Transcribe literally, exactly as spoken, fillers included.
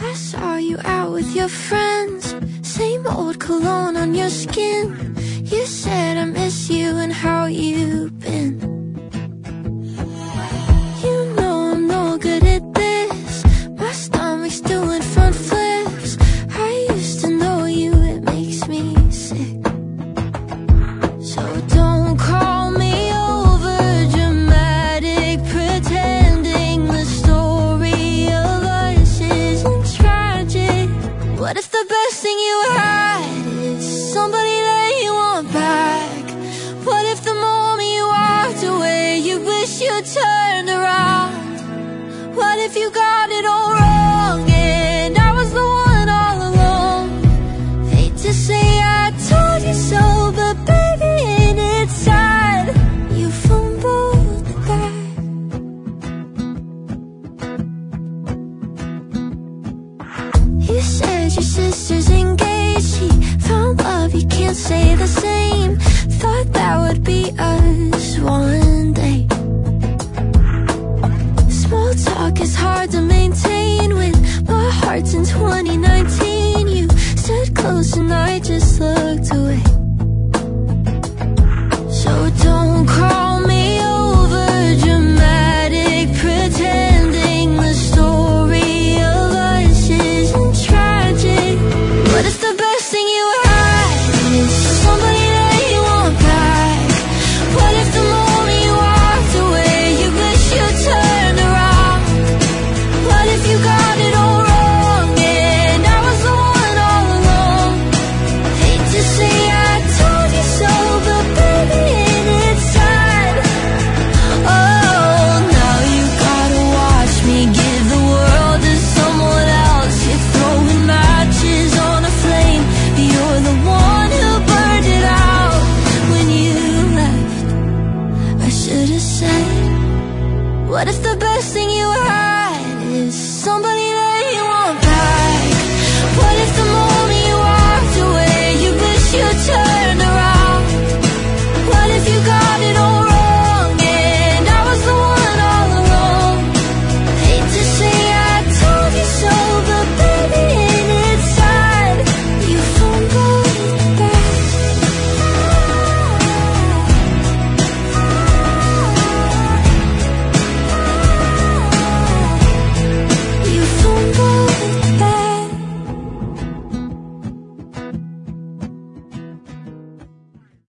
I saw you out with your friends, same old cologne on your skin. You said I miss you and how you've been. You know I'm no good at this, my stomach's doing front flips. I used to know you, it makes me sick. So don't call me over dramatic, pretending the story of us isn't tragic. What if the best thing you had is somebody that you want back? What if the moment you walked away you wish you turned around? What if you got it all wrong and I was the one all alone? Hate to say I told you so, but baby, ain't it sad? You fumbled the bag. You said your sister's engaged, she found love, you can't say the same. Thought that would be us one day. Small talk is hard to maintain when my heart's in twenty nineteen. You stood close and I just looked away. So don't call me over dramatic, pretending the story of us isn't tragic. What if the best thing you had is somebody that you want back? What if the moment you walked away you wish you turned around? What if you got it all wrong and I was the one all alone? Hate to say I told you so, but baby, ain't it sad? Oh, now you gotta watch me give the world to someone else. You're throwing matches on a flame, you're the one who burned it out. When you left, I should've said, what if the best thing you had is somebody that you want back? What if the